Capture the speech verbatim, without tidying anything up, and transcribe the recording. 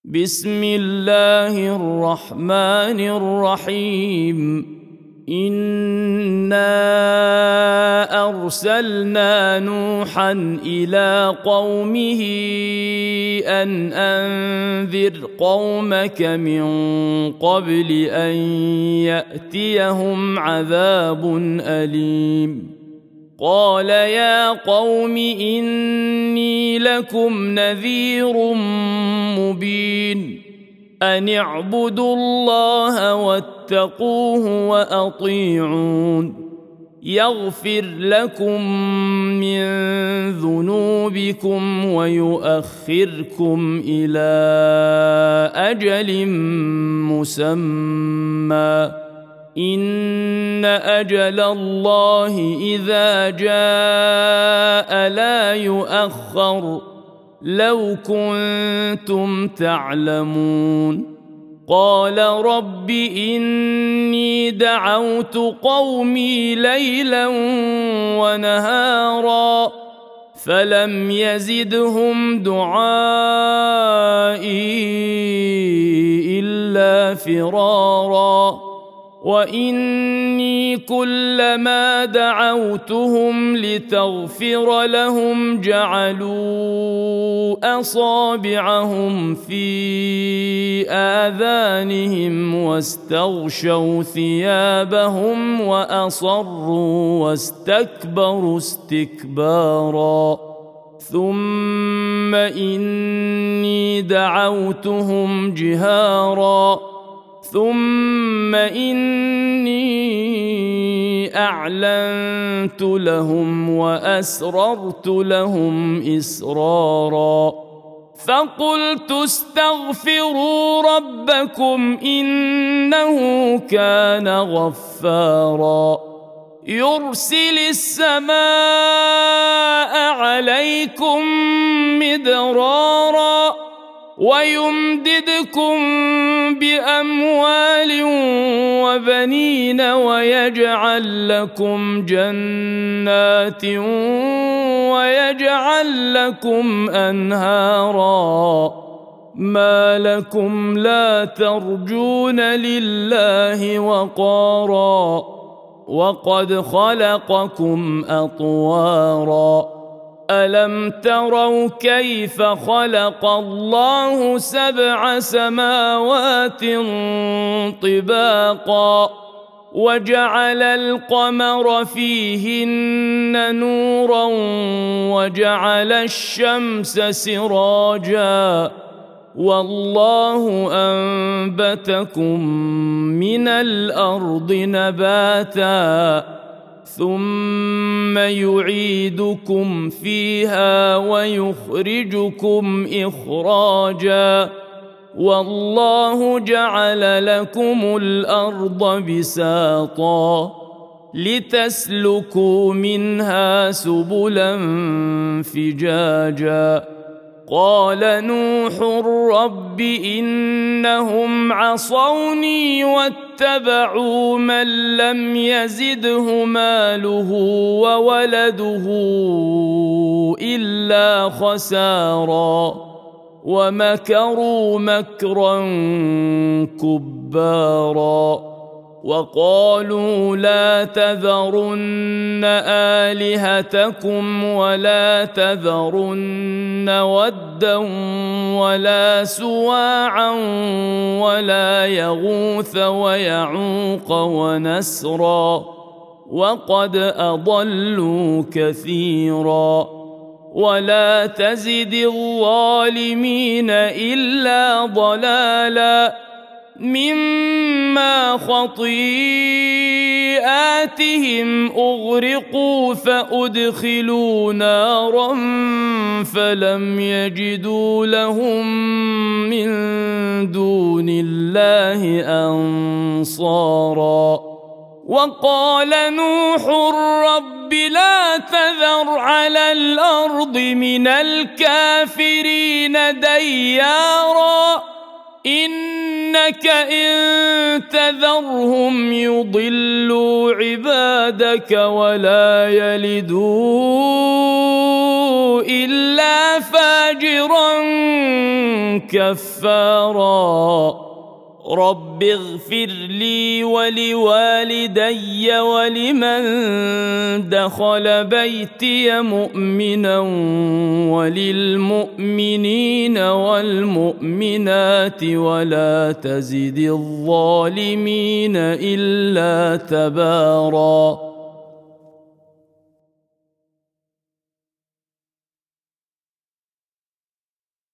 بسم الله الرحمن الرحيم إنا أرسلنا نوحا إلى قومه أن أنذر قومك من قبل أن يأتيهم عذاب أليم قال يا قوم إني لكم نذير مبين أن اعبدوا الله واتقوه وأطيعون يغفر لكم من ذنوبكم ويؤخركم إلى أجل مسمى إن أجل الله إذا جاء لا يؤخر لو كنتم تعلمون قال رب إني دعوت قومي ليلا ونهارا فلم يزدهم دعائي إلا فرارا وإني كلما دعوتهم لتغفر لهم جعلوا أصابعهم في آذانهم واستغشوا ثيابهم وأصروا واستكبروا استكبارا ثم إني دعوتهم جهارا ثم إني أعلنت لهم وأسررت لهم إسرارا فقلت استغفروا ربكم إنه كان غفارا يرسل السماء عليكم مدرارا ويمددكم بأموال وبنين ويجعل لكم جنات ويجعل لكم أنهارا ما لكم لا ترجون لله وقارا وقد خلقكم أطوارا ألم تروا كيف خلق الله سبع سماوات طباقا وجعل القمر فيهن نورا وجعل الشمس سراجا والله أنبتكم من الأرض نباتا ثم يعيدكم فيها ويخرجكم إخراجا والله جعل لكم الأرض بساطا لتسلكوا منها سبلا فجاجا قال نوح رب إنهم عصوني واتبعوا من لم يزده ماله وولده إلا خسارا ومكروا مكرا كبارا وقالوا لا تذرن آلهتكم ولا تذرن ودا ولا سواعا ولا يغوث ويعوق ونسرا وقد أضلوا كثيرا ولا تزد الظالمين إلا ضلالا مما خطيئاتهم أغرقوا فأدخلوا نارا فلم يجدوا لهم من دون الله أنصارا وقال نوح رب لا تذر على الأرض من الكافرين ديارا إنك إن تذرهم يضلوا عبادك ولا يلدوا إلا فاجرا كفارا رب اغفر لي ولوالدي ولمن دخل بيتي مؤمنا وللمؤمنين والمؤمنات ولا تزد الظالمين إلا تباراً.